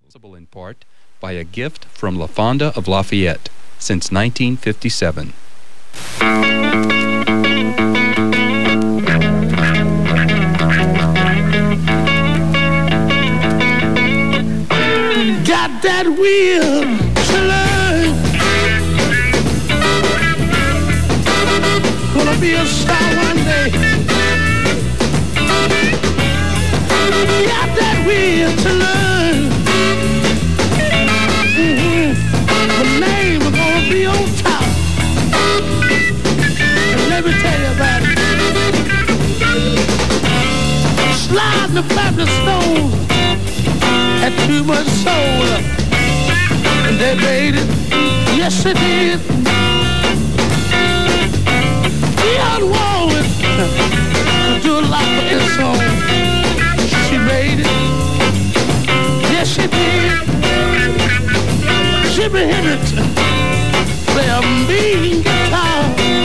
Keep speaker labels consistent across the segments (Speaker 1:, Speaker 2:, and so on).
Speaker 1: Possible in part by a gift from La Fonda of Lafayette since 1957.
Speaker 2: Got that will to learn. Gonna be a star one day. Got that will to learn. My name is gonna be on top. And let me tell you about it. Sliding the Baptist stone had too much soul. And they made it. Yes, they did. Dionne Warwick could do a lot for this song. She made it. Yes, she did. Jimi Hendrix play a mean guitar.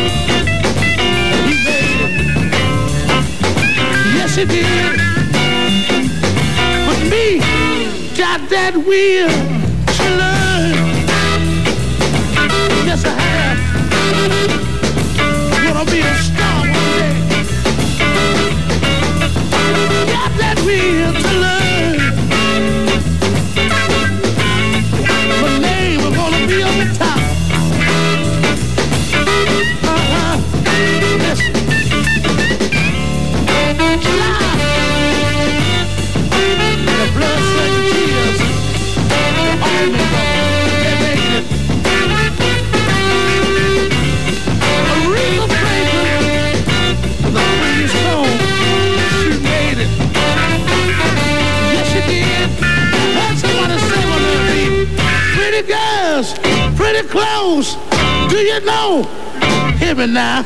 Speaker 2: He made it. Yes, he did. But me got that will to learn. Yes, I have. Gonna be a star one day. Got that will to learn. My name is gonna be on the top. Yes. July. The blood, sweat, and tears. All me go. They made it. Aretha Franklin with a pretty song. She made it. Yes, she did. I heard somebody say on their feet, pretty girls, pretty clothes. Do you know? Hear me now.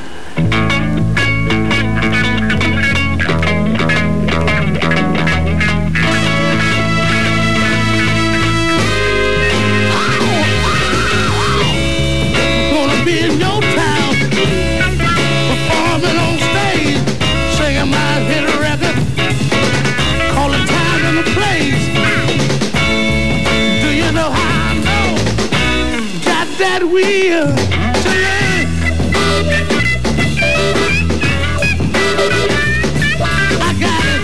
Speaker 2: Gonna be in your town, performing on stage, singing my hit record, calling time in the place. Do you know how I know? Got that will to learn. I got it.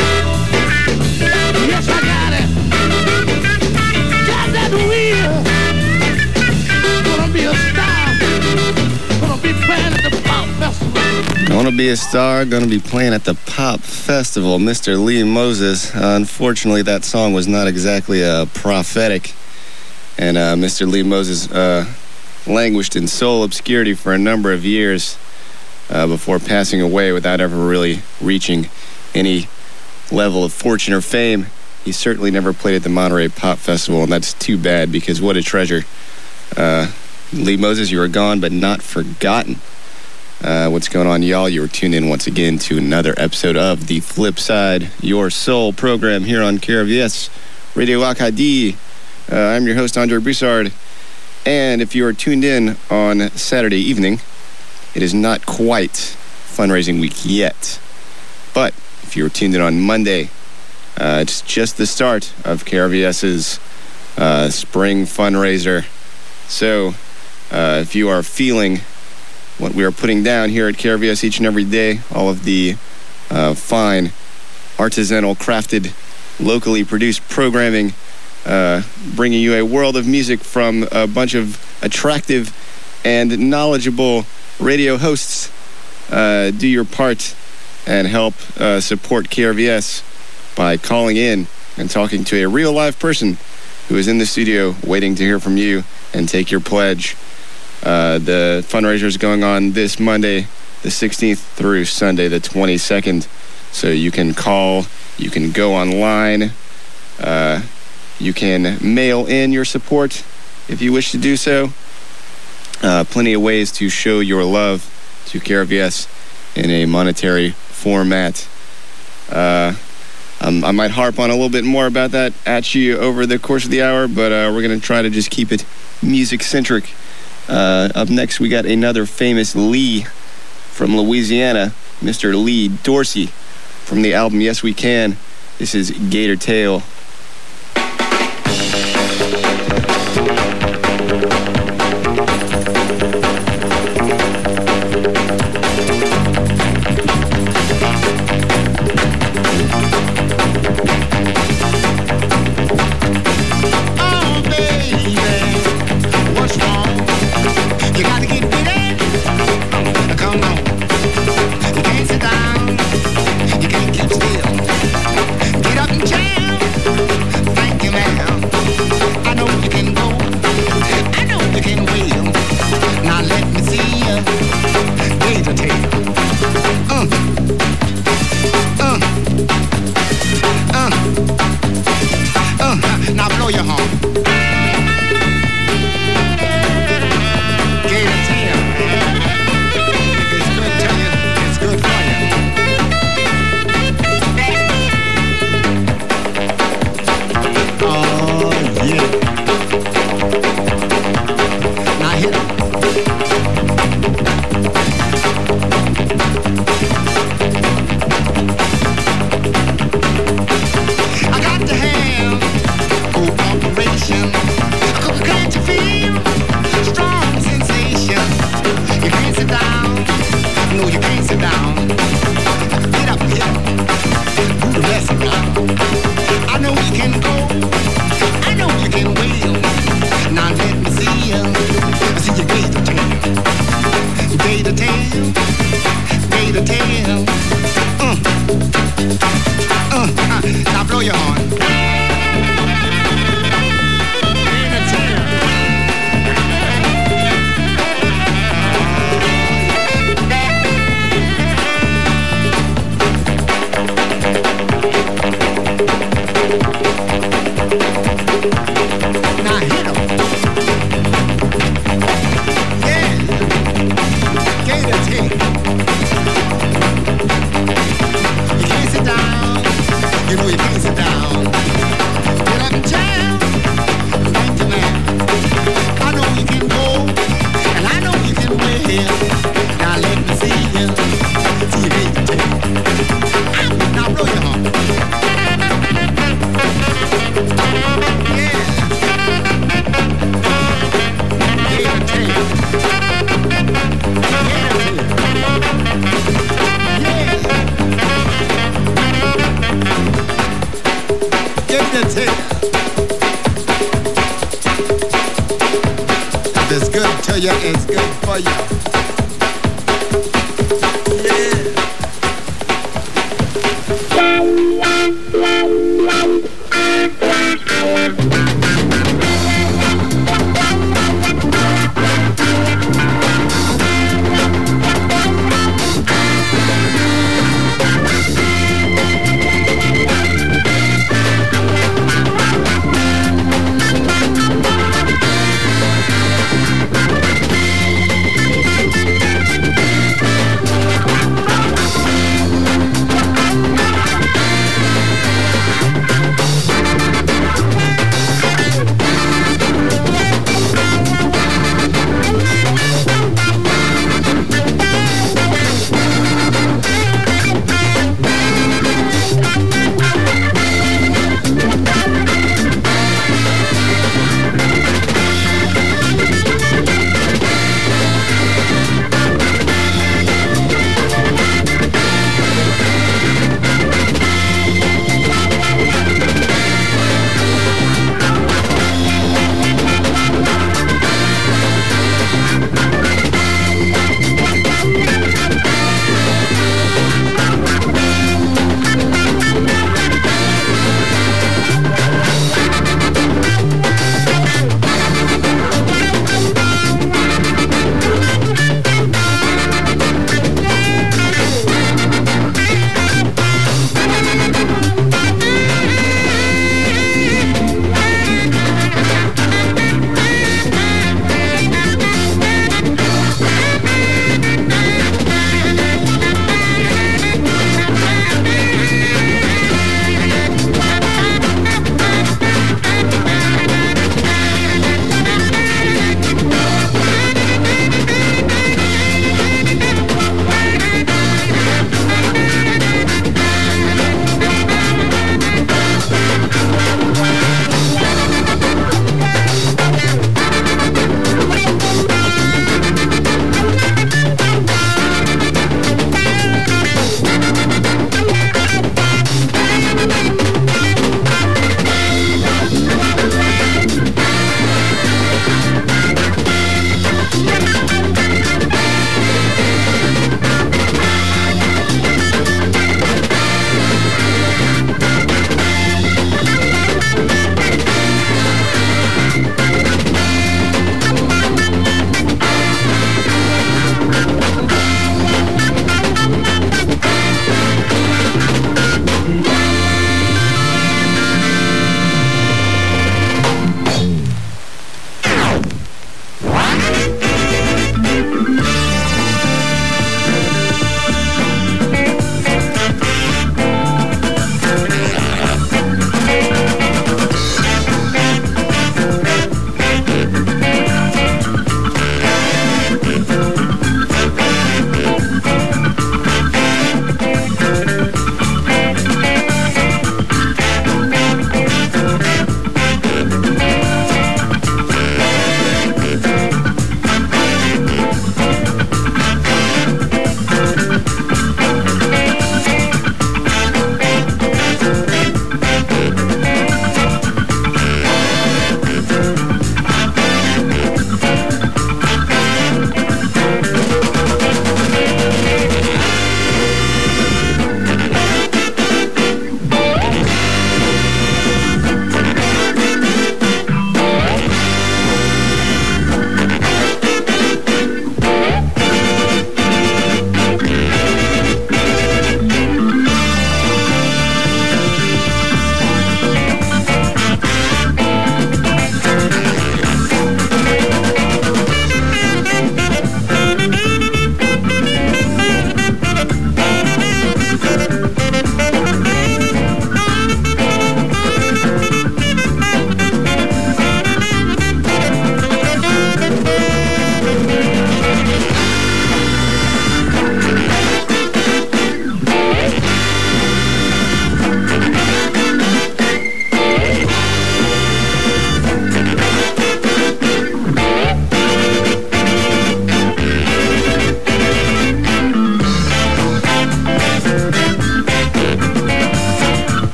Speaker 2: Yes, I got it. Got that will. Gonna be a star. Gonna be playing at the Pop Festival.
Speaker 3: Gonna be a star, gonna be playing at the Pop Festival. Mr. Lee Moses. Unfortunately, that song was not exactly prophetic. And Mr. Lee Moses languished in soul obscurity for a number of years before passing away without ever really reaching any level of fortune or fame. He certainly never played at the Monterey Pop Festival, and that's too bad because what a treasure. Lee Moses, you are gone but not forgotten. What's going on, y'all? You were tuned in once again to another episode of The Flip Side, your soul program here on KRVS Radio Acadie. I'm your host, Andre Broussard. And if you are tuned in on Saturday evening, it is not quite fundraising week yet. But if you were tuned in on Monday, it's just the start of KRVS's spring fundraiser. So if you are feeling what we are putting down here at KRVS each and every day, all of the fine, artisanal, crafted, locally produced programming, bringing you a world of music from a bunch of attractive and knowledgeable radio hosts. Do your part and help support KRVS by calling in and talking to a real live person who is in the studio waiting to hear from you and take your pledge. The fundraiser is going on this Monday, the 16th through Sunday, the 22nd. So you can call, you can go online, you can mail in your support if you wish to do so. Plenty of ways to show your love to KRVS in a monetary format. I might harp on a little bit more about that at you over the course of the hour, but we're going to try to just keep it music-centric. Up next, we got another famous Lee from Louisiana, Mr. Lee Dorsey, from the album Yes We Can. This is Gator Tail.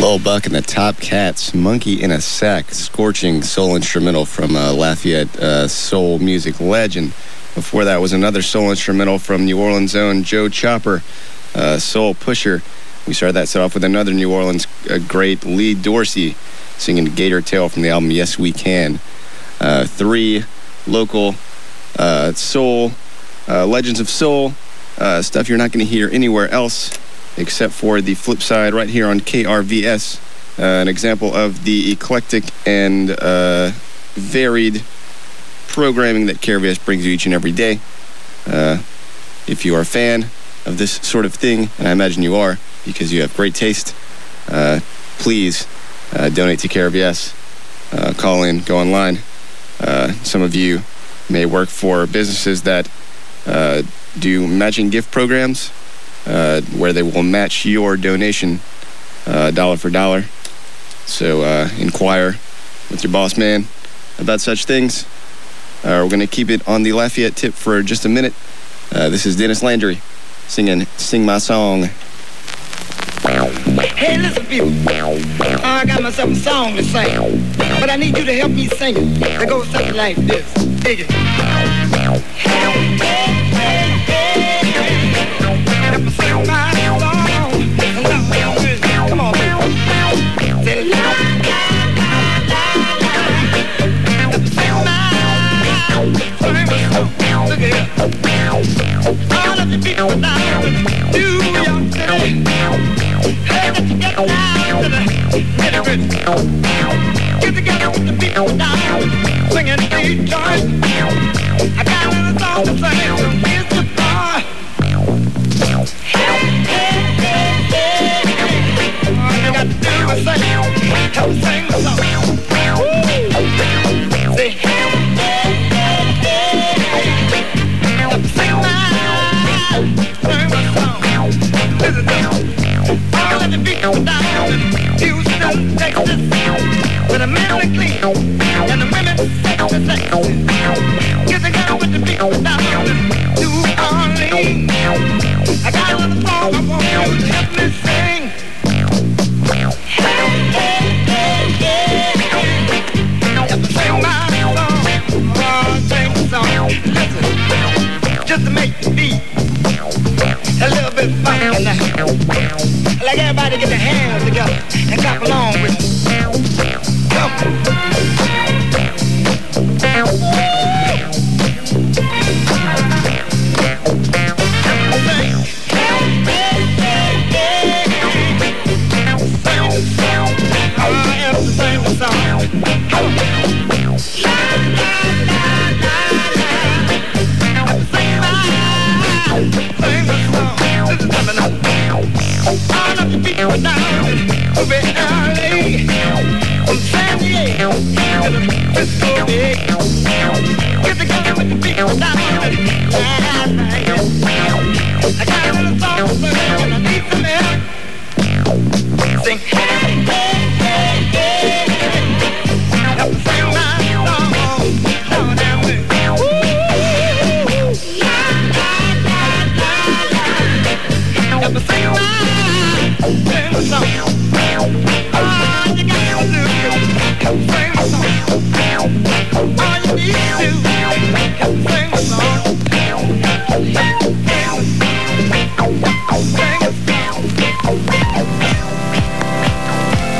Speaker 3: Lil Buck and the Top Cats, Monkey in a Sack, scorching soul instrumental from Lafayette soul music legend. Before that was another soul instrumental from New Orleans' own Joe Chopper, Soul Pusher. We started that set off with another New Orleans great, Lee Dorsey, singing Gator Tail from the album Yes We Can. Three local soul, legends of soul, stuff you're not going to hear anywhere else except for the flip side right here on KRVS. An example of the eclectic and varied programming that KRVS brings you each and every day. If you are a fan of this sort of thing, and I imagine you are because you have great taste, please donate to KRVS. Call in, go online. Some of you may work for businesses that do matching gift programs where they will match your donation dollar for dollar. So inquire with your boss man about such things. We're going to keep it on the Lafayette tip for just a minute. This is Dennis Landry singing Sing My Song.
Speaker 2: Hey, listen, people. I got myself a song to sing, but I need you to help me sing it. It goes something like this. Dig it. Help me sing my song. Come on, baby. Say la la la la la. Help me sing my song. Look at here. All of the people down in New York City. Hey, let's get down to the nitty-gritty. Get together with the people down, singing these joints. I got a little song to sing, so here's the bar. Hey, hey, hey, hey, hey. All you got to do is sing, help sing the song. Woo! Say, hey, hey, hey, hey, hey. Help sing my song. Listen to me. All of the people down in Houston, Texas, with the men are clean and the women sexy. Get together with the people down in New Orleans. I got a little song I want you to help me sing. Hey, hey, hey, hey, hey. Help me sing my song. Oh, sing the song. Listen, just to make the beat a little bit funky now. Like everybody get their hands together and clap along with me. Come on. Sing the song. Come on. La la la la la. Sing the song. This is coming up. All of the people down in L.A. from San Diego to the Frisco Bay. Get together with the people down in I got a little song to sing and I need some help. Sing hey, hey, hey, hey, hey. Help me sing my song. Lord have mercy. Woo! La, la, la, la, la. Help me sing my song. All you gotta do is help sing the song. All you need to do is help sing the song. Sing the song.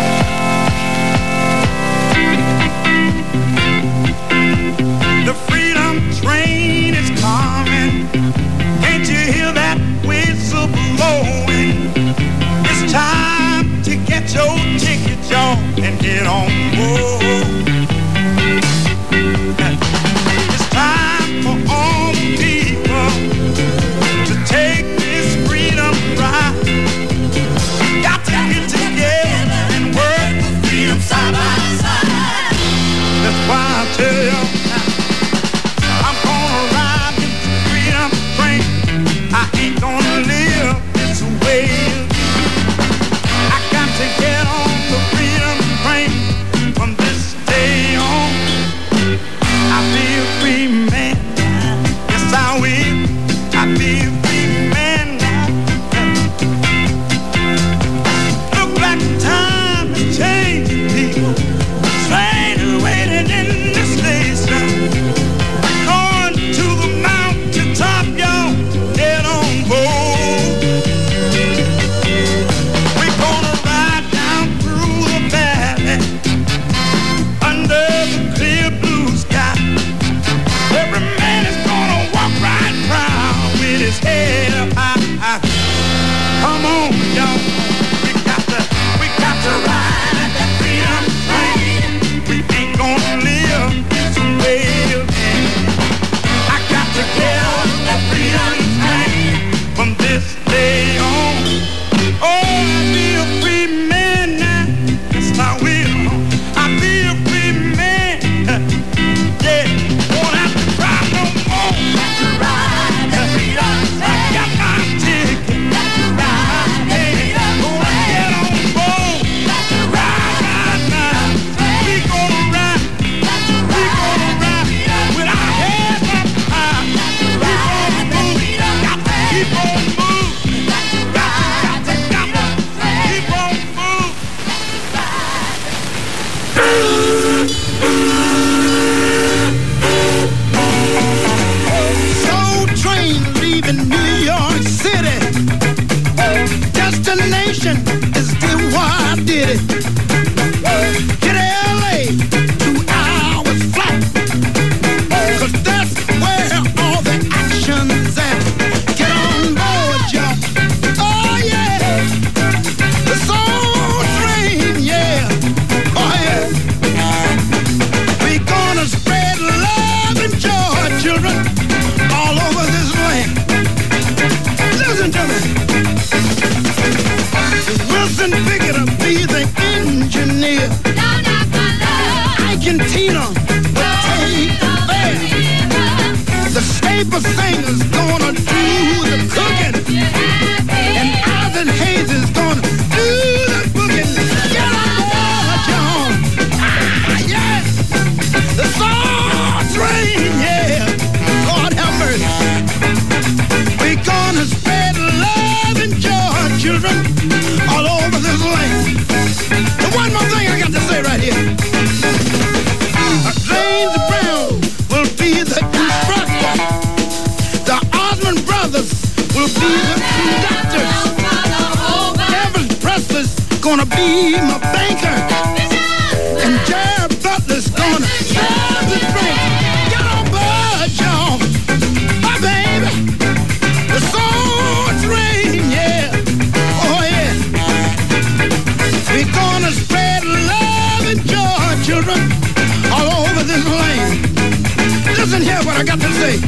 Speaker 2: Tina will take the fair. The staple singer's gonna do the cooking, and Isaac Hayes is gonna do the booking. Get on board, John. Yeah. The soul train, yeah. Lord have mercy. We're gonna spread love and joy, children, all over this land. And one more thing I got to say right here. James Brown will be the instructor. The Osmond brothers will be the conductors. Elvis Presley's gonna be my banker. And Jared Butler's gonna serve the drink. Get on board, y'all. My baby. The soul train, yeah. Oh, yeah. We're gonna spread love and joy, children, all over this land. Listen here what I got to say.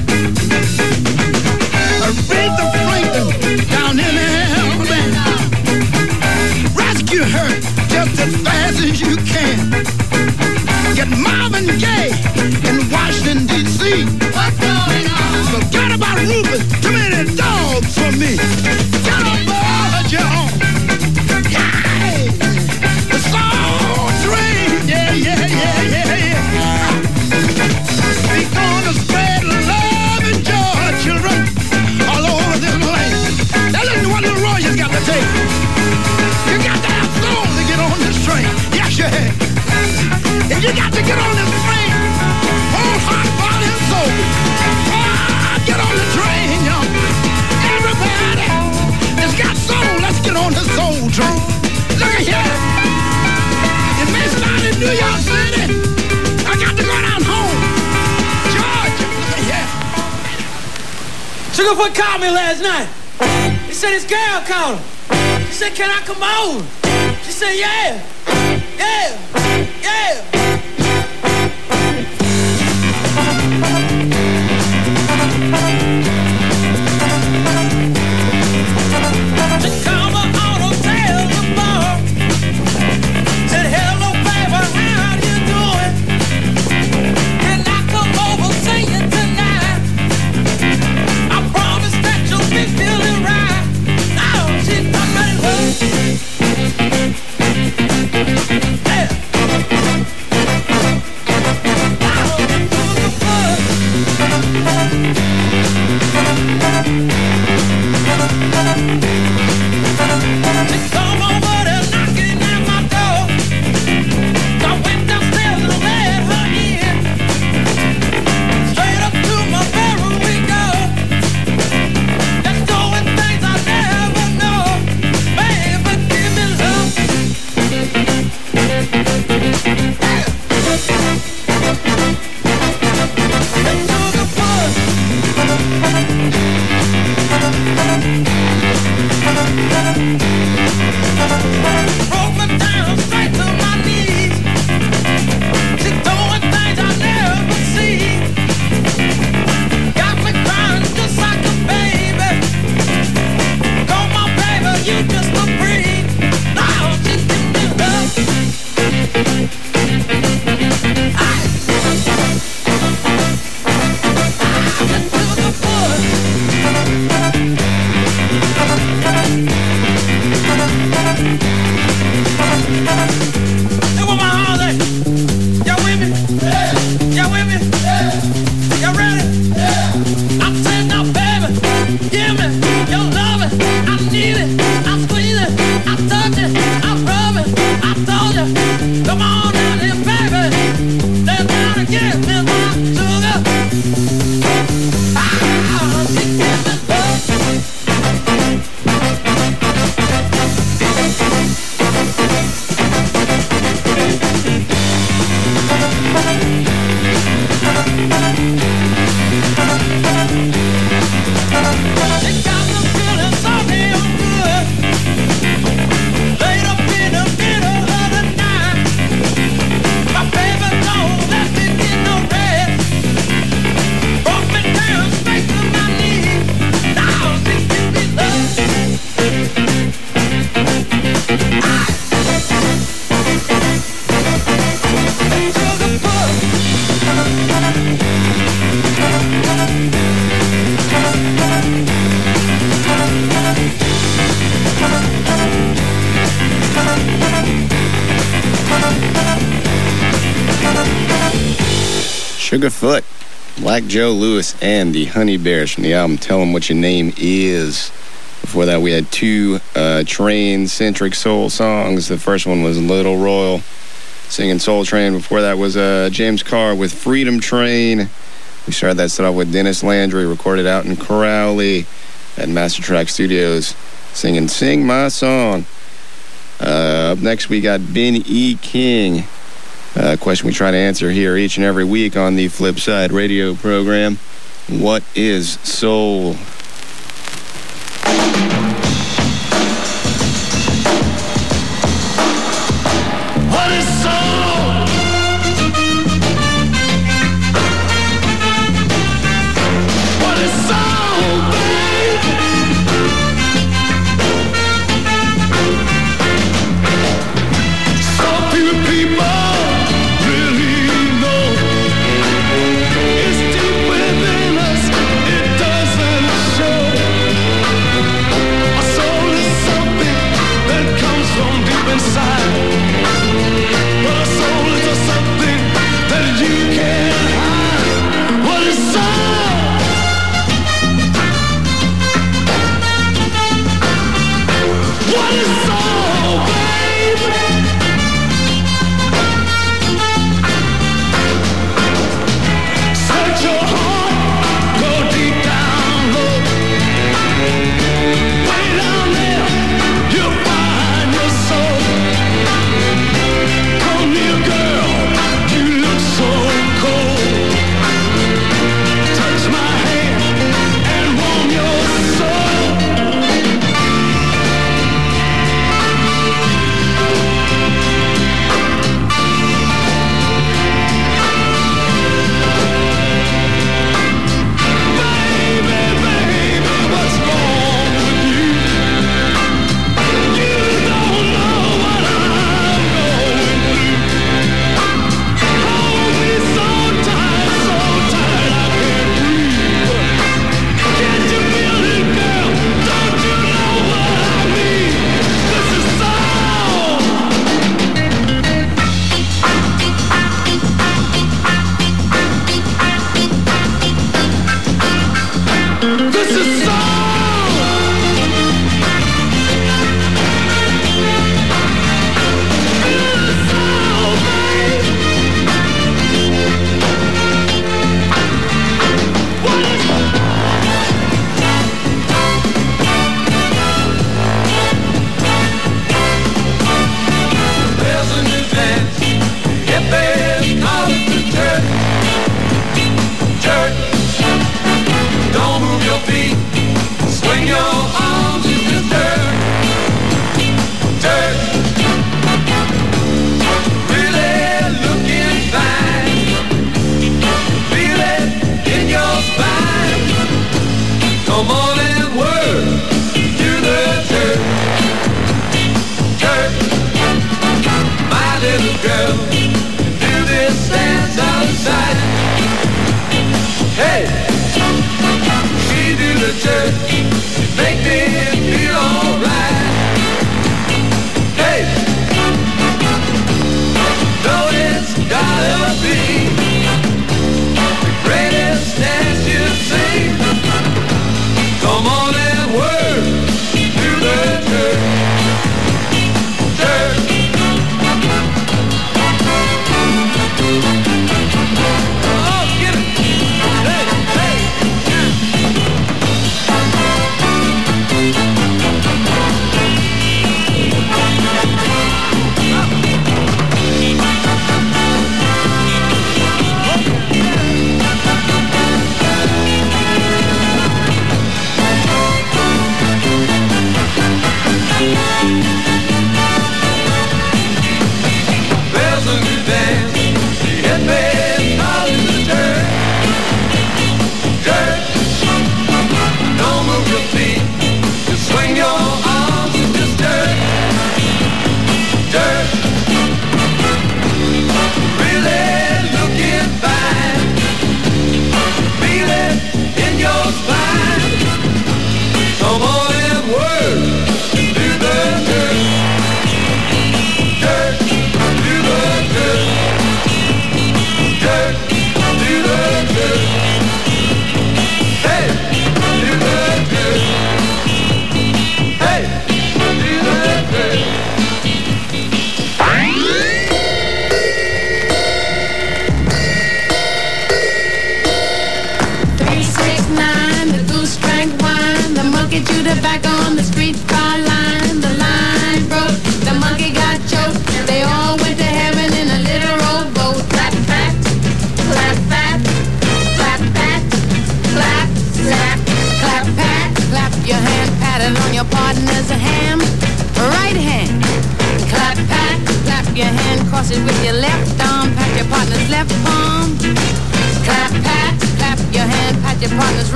Speaker 2: Aretha Franklin down in Alabama. Rescue her just as fast as you can. Get Marvin Gaye in Washington, D.C. What's going on? Forget about Rufus. Too many dogs for me. Get on board, y'all. Hey, the soul train. Yeah, yeah, yeah, yeah, yeah. We're gonna spread love and joy, children, all over this land. Now listen to what little Roy has got to take. You got to have soul to get on this train. Yes, you have. If you got to get on this train, whole heart, body, and soul. Get on the train, y'all. Everybody that's got soul, let's get on the soul train. Look at here. It may start in New York City. I got to go down home. Georgia, look at here.
Speaker 4: Sugarfoot called me last night. He said his girl called him. She said, can I come over? She said, yeah. Yeah. Yeah. She called my auto telephone. Said, hello, baby, how you doing? Can I come over, see you tonight? I promise that you'll be feeling right. Now she's not ready to
Speaker 3: Sugarfoot, Black Joe Lewis, and the Honey Bears from the album Tell 'Em What Your Name Is. Before that, we had two train-centric soul songs. The first one was Little Royal singing Soul Train. Before that was James Carr with Freedom Train. We started that set off with Dennis Landry, recorded out in Crowley at Master Track Studios, singing Sing My Song. Up next, we got Ben E. King. A question we try to answer here each and every week on the Flipside radio program. What is soul?
Speaker 2: What is soul? What is soul, babe? Some people really know it's deep within us. It doesn't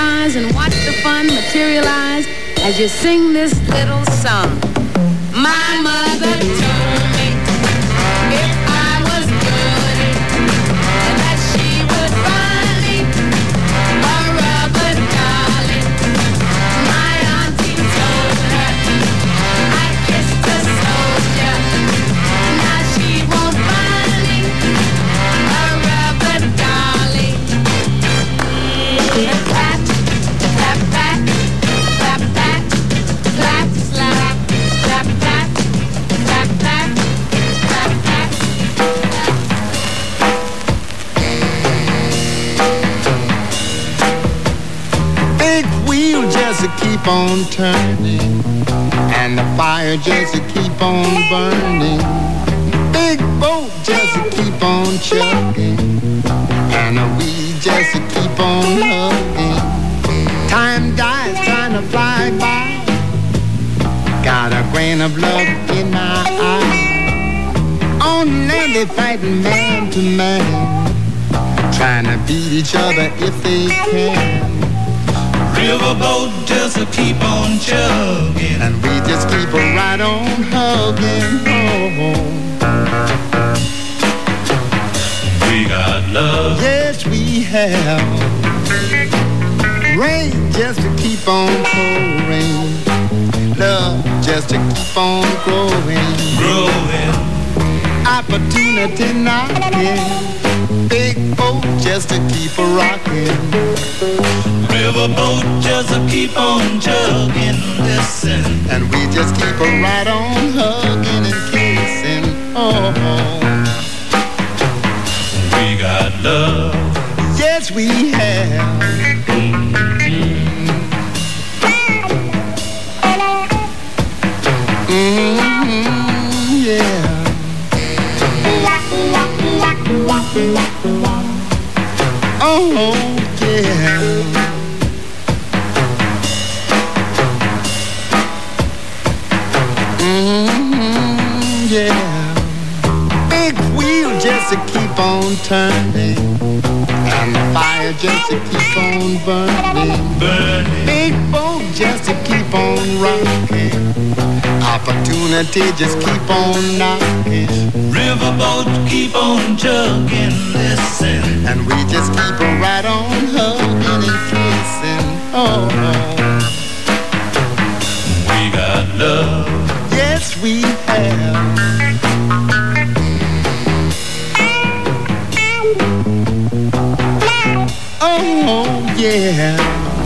Speaker 5: skies and watch the fun materialize as you sing this little song. My mother told me if I was good, that she would buy me a rubber dolly. My auntie told her I kissed a soldier. Now she won't buy me a rubber dolly. Clap, clap back, clap back, clap, slap, clap back, clap back, clap back.
Speaker 6: Big wheel just to keep on turning, and the fire just to keep on burning. Big boat just to keep on chugging, and we just to keep on hugging. Time dies trying to fly by. Got a grain of love in my eye. On land they fighting man to man, trying to beat each other if they can.
Speaker 4: Riverboat just to keep on chugging,
Speaker 6: and we just keep right on hugging. Oh,
Speaker 4: we got love.
Speaker 6: yes, we have. Rain just to keep on pouring. Love just to keep on growing.
Speaker 4: Growing.
Speaker 6: Opportunity knocking. Big boat just to keep a rocking.
Speaker 4: Riverboat just to keep on chugging. Listen,
Speaker 6: and we just keep right on hugging and kissing. Oh,
Speaker 4: we got love.
Speaker 6: yes, we have. Yeah. Oh, yeah. Yeah. Big wheel just to keep on turning, and the fire just to keep on burning.
Speaker 4: Burning.
Speaker 6: Big boat just to keep on rocking. Opportunity just keep on knocking.
Speaker 4: Riverboat keep on chugging. Listen,
Speaker 6: and we just keep right on hugging and kissing. Oh,
Speaker 4: we got love.
Speaker 6: yes, we have. Oh, yeah.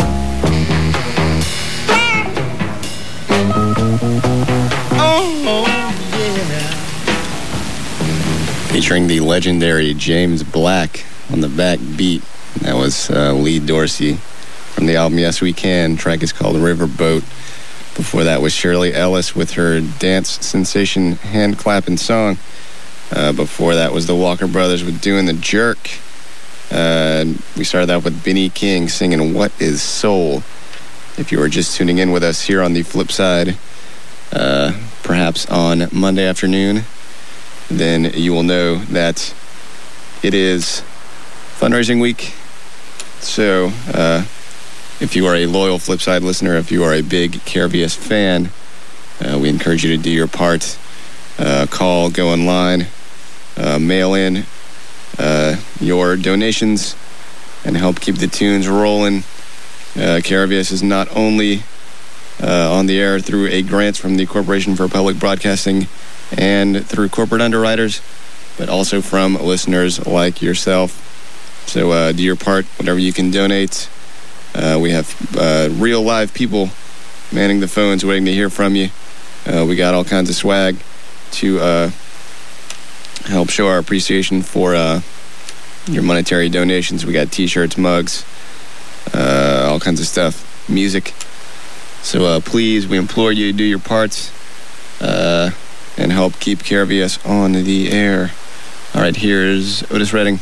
Speaker 6: Oh, yeah.
Speaker 3: Featuring the legendary James Black on the back beat. That was Lee Dorsey from the album Yes We Can. The track is called Riverboat. Before that was Shirley Ellis with her dance sensation hand clapping song. Before that was the Walker Brothers with Doing the Jerk. We started out with Benny King singing What Is Soul. If you are just tuning in with us here on the flip side, perhaps on Monday afternoon, then you will know that it is fundraising week. So if you are a loyal Flipside listener, if you are a big KRVS fan, we encourage you to do your part. Call, go online, mail in your donations, and help keep the tunes rolling. KRVS is not only on the air through a grant from the Corporation for Public Broadcasting and through corporate underwriters, but also from listeners like yourself. So do your part, whatever you can donate. We have real live people manning the phones waiting to hear from you. We got all kinds of swag to help show our appreciation for your monetary donations. We got t-shirts, mugs, all kinds of stuff, music. So please, we implore you to do your parts and help keep KRVS on the air. All right, here's Otis Redding.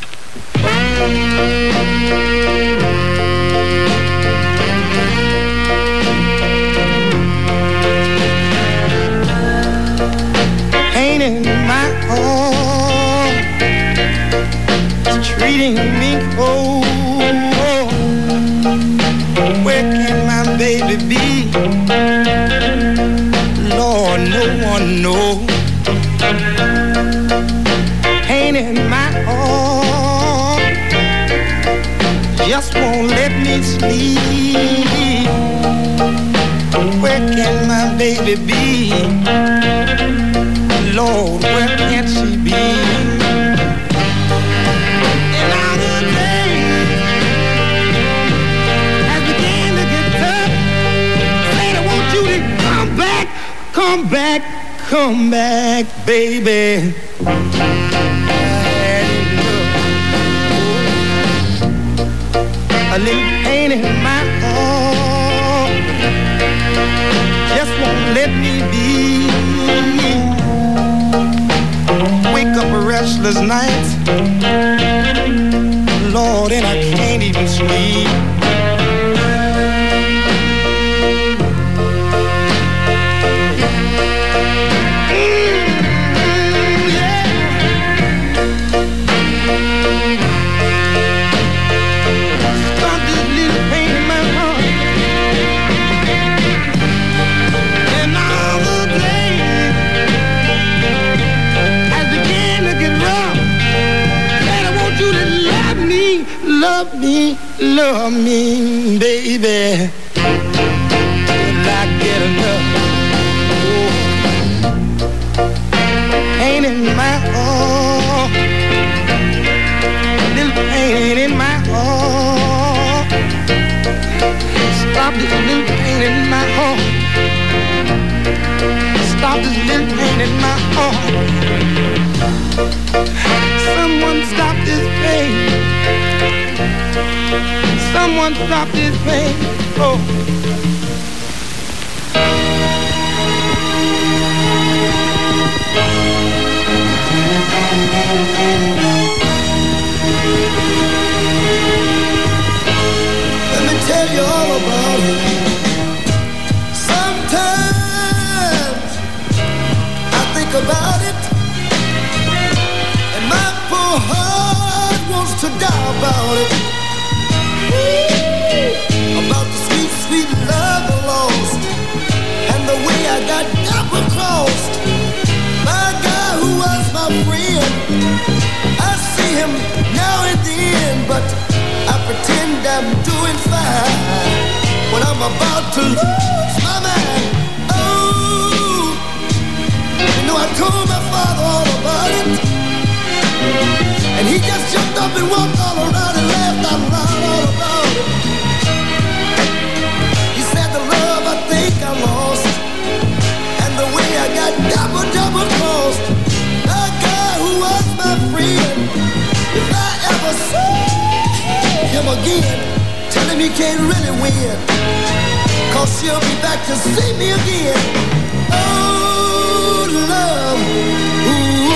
Speaker 6: Painting my heart, treating me cold. baby be? Lord, no one knows. Pain in my heart just won't let me sleep. Where can my baby be? Lord, where can she be? And all the days has began to get tough. Said I want you to come back, come back, come back, baby. A little pain in my heart just won't let me be. Wake up a restless night, Lord, and I can't even sleep. Love me, baby, till I get enough. Oh, pain in my heart, little pain in my heart. Stop this little pain in my heart. Stop this little pain in my heart. Someone stop this pain. Someone stop this pain. Oh. Let me tell you all about it. Sometimes I think about it, and my poor heart wants to die about it. About the sweet, sweet love I lost, and the way I got double-crossed. My guy who was my friend, I see him now and then, but I pretend I'm doing fine when I'm about to lose my mind. Oh, you know I told my father all about it, and he just jumped up and walked all around and laughed out loud all about it. He said the love I think I lost, and the way I got double crossed. The guy who was my friend, if I ever see him again, tell him he can't really win, 'cause she'll be back to see me again. Oh, love, ooh.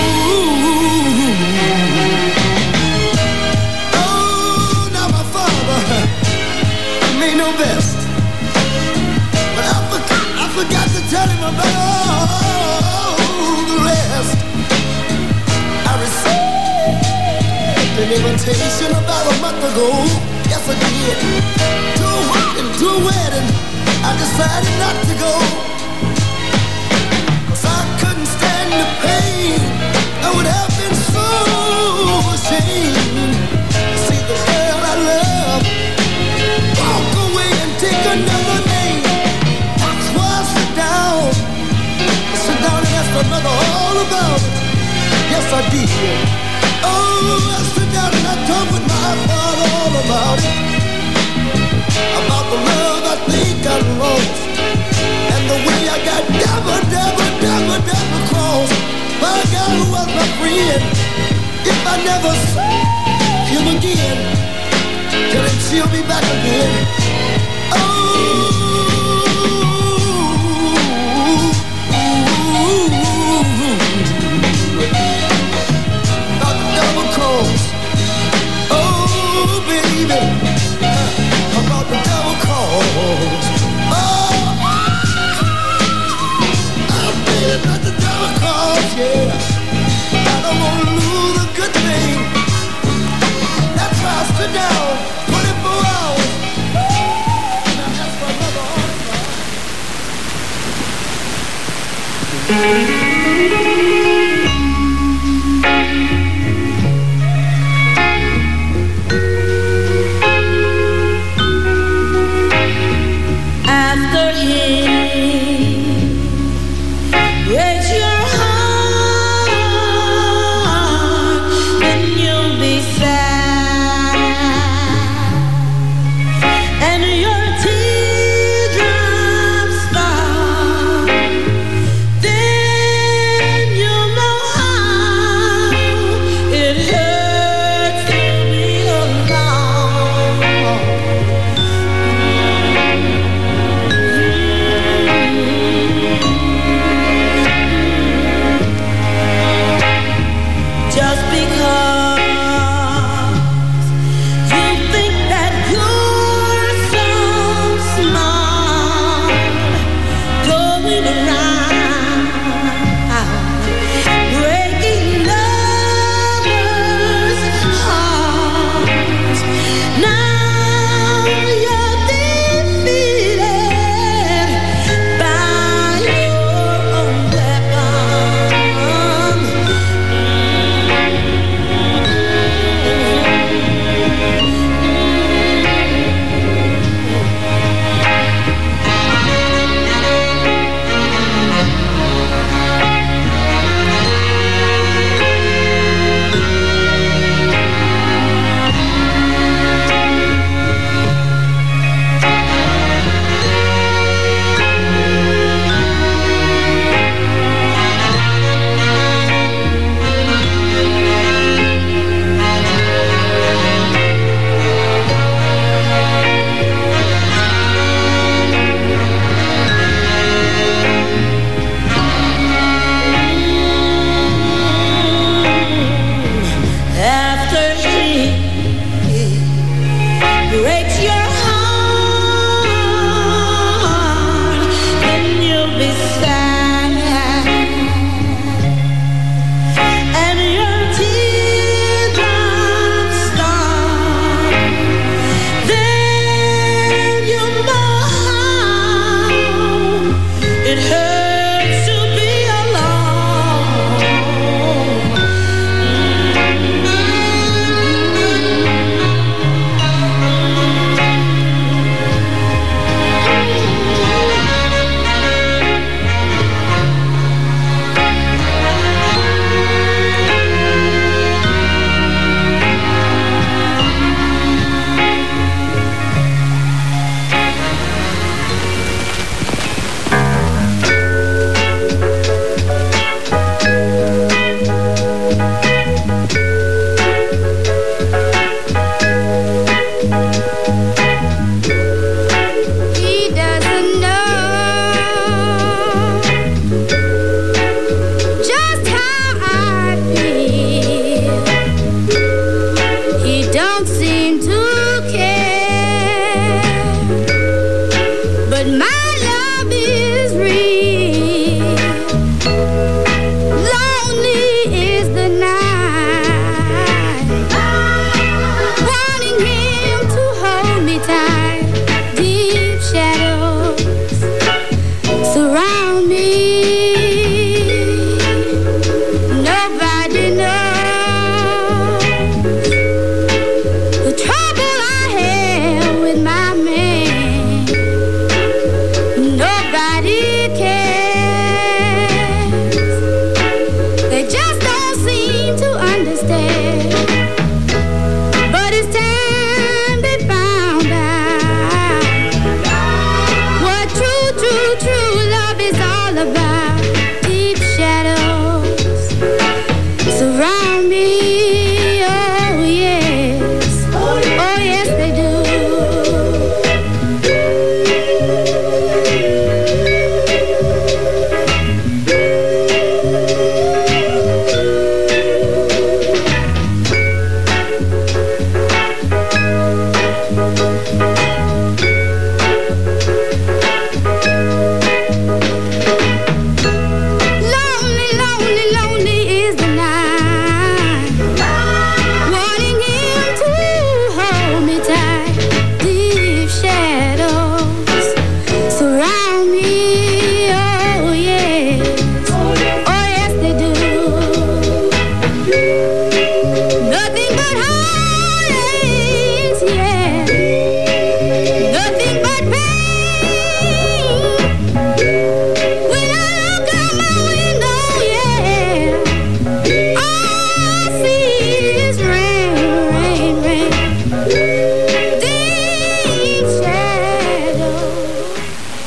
Speaker 6: Ain't no best, but I forgot to tell him about all the rest. I received an invitation about a month ago. Yes, I did. To a wedding, I decided not to go, 'cause I couldn't stand the pain. I would have been so ashamed to see the girl I love walk away and take another name. That's why I sit down and ask my mother all about it. Yes, I did. Oh, I sit down and I talk with my father all about it, about the love I think I lost, and the way I got double crossed. My guy who was my friend, if I never see him again, tell him she'll be back again. Oh, about the double cross. Oh, baby, about the double cross.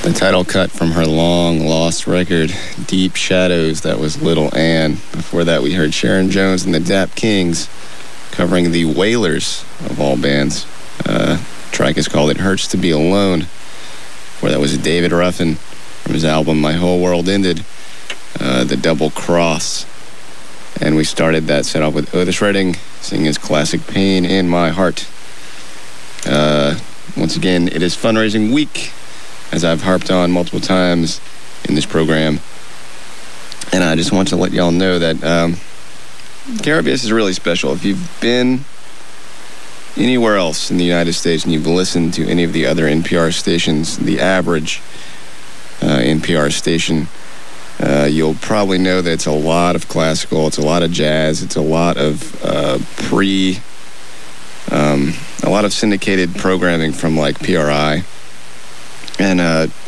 Speaker 3: The title cut from her long-lost record, Deep Shadows, that was Little Ann. Before that, we heard Sharon Jones and the Dap Kings covering the Wailers, of all bands. Track is called It Hurts to Be Alone. Before that was David Ruffin from his album My Whole World Ended, The Double Cross. And we started that set off with Otis Redding singing his classic Pain in My Heart. Once again, it is fundraising week, as I've harped on multiple times in this program. And I just want to let y'all know that KRBS is really special. If you've been anywhere else in the United States and you've listened to any of the other NPR stations, the average NPR station, you'll probably know that it's a lot of classical, it's a lot of jazz, it's a lot of a lot of syndicated programming from like PRI and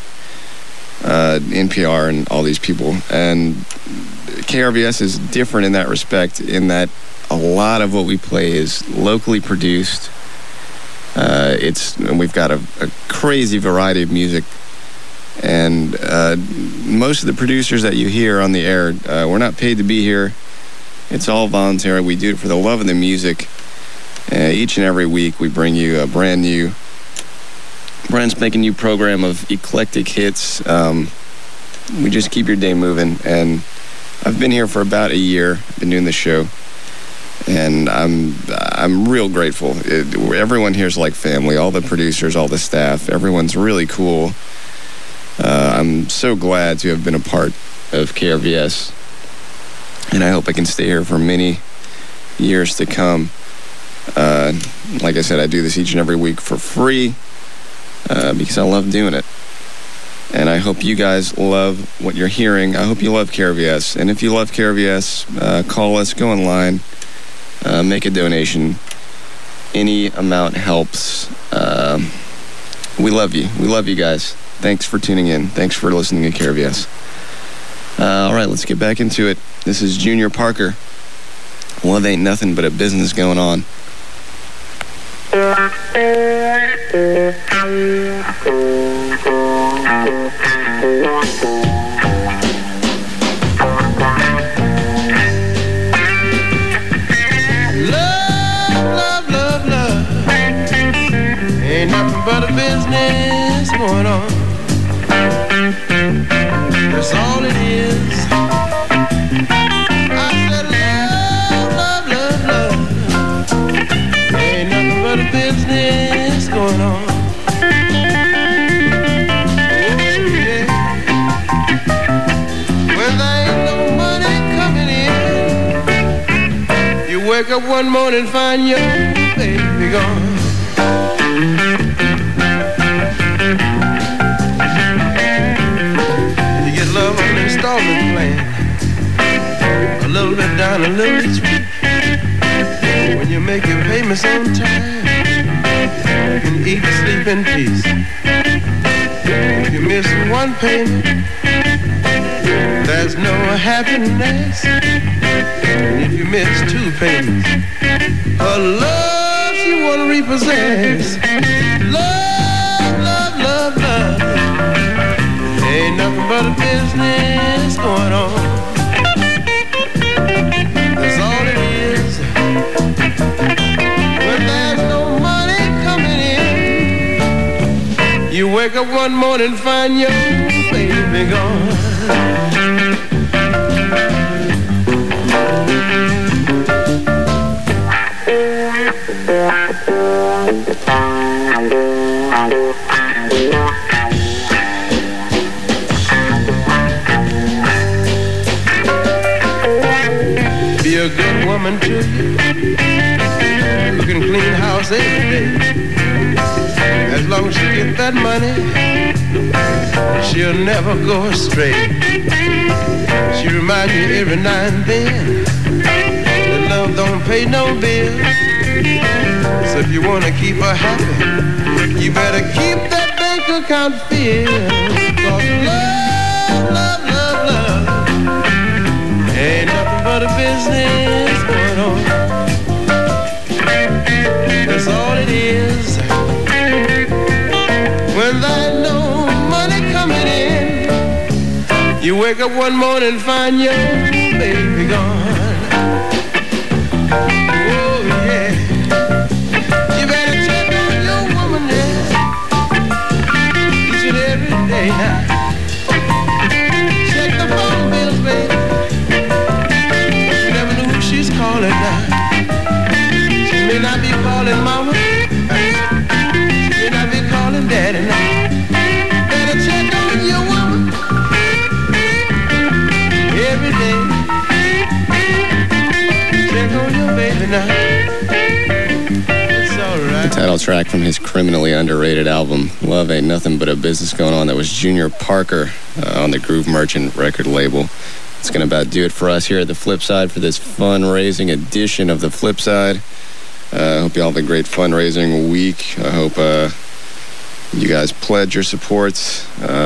Speaker 3: NPR and all these people. And KRBS is different in that respect, in that a lot of what we play is locally produced. We've got a crazy variety of music. And most of the producers that you hear on the air, we're not paid to be here. It's all voluntary. We do it for the love of the music. Each and every week we bring you a brand spanking new program of eclectic hits. We just keep your day moving. And I've been here for about a year. I've been doing the show. And I'm real grateful. Everyone here's like family. All the producers, all the staff. Everyone's really cool. I'm so glad to have been a part of KRBS, and I hope I can stay here for many years to come. Like I said, I do this each and every week for free because I love doing it. And I hope you guys love what you're hearing. I hope you love KRBS. And if you love KRBS, call us, go online, make a donation. Any amount helps. We love you. We love you guys. Thanks for tuning in. Thanks for listening to KRBS. All right, let's get back into it. This is Junior Parker. Love ain't nothing but a business going on.
Speaker 2: Love, love, love. Ain't nothing but a business going on. That's all it is. I said love, love, love, love. Ain't nothing but a business going on. Oh, yeah. When there ain't no money coming in, you wake up one morning and find your baby gone. Love on an installment plan, a little bit down, a little each week. When you make your payments on time, you can eat and sleep in peace. If you miss one payment, there's no happiness. And if you miss two payments, her love she wanna repossess. Love, love, love, love. Ain't nothing but a business going on. That's all it is. When there's no money coming in, you wake up one morning and find your baby gone. Be a good woman to you, who can clean house every day. As long as she get that money, she'll never go astray. She reminds you every now and then that love don't pay no bills. So if you wanna keep her happy, you better keep that bank account filled. 'Cause love, love, love, love ain't nothing but a business going on. That's all it is. When there ain't no money coming coming in. You wake up one morning and find your baby gone. Oh yeah. You better check on your woman there each and every day now. Check the phone bills, baby. You never know who she's calling now. She may not be calling mama. She may not be calling daddy now. Better check on your woman every day. Check on your baby now. It's alright.
Speaker 3: The title track from his criminally underrated album, Love Ain't Nothing But a Business Going On. That was Junior Parker on the Groove Merchant record label. It's going to about do it for us here at The Flip Side for this fundraising edition of The Flip Side. I hope you all have a great fundraising week. I hope you guys pledge your supports.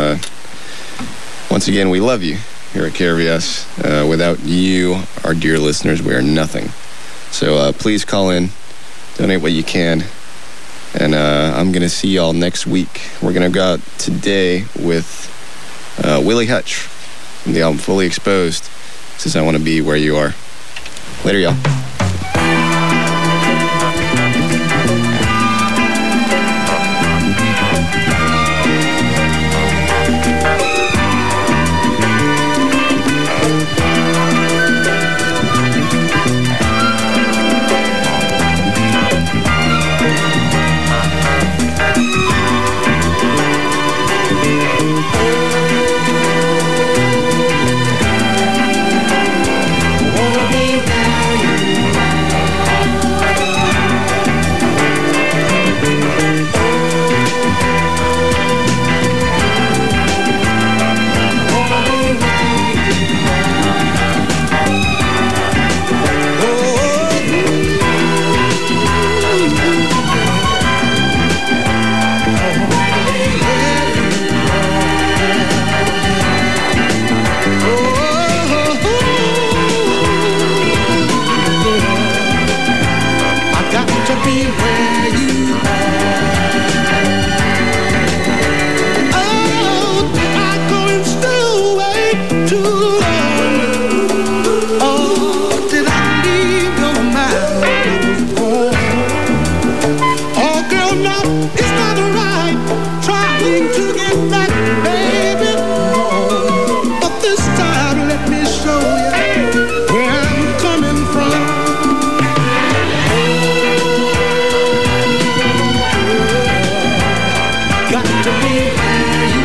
Speaker 3: Once again, we love you here at KRVS. Without you, our dear listeners, we are nothing. So please call in, donate what you can, and I'm going to see y'all next week. We're going to go out today with Willie Hutch from the album Fully Exposed. This is I Want to Be Where You Are. Later, y'all.
Speaker 2: Got to be where you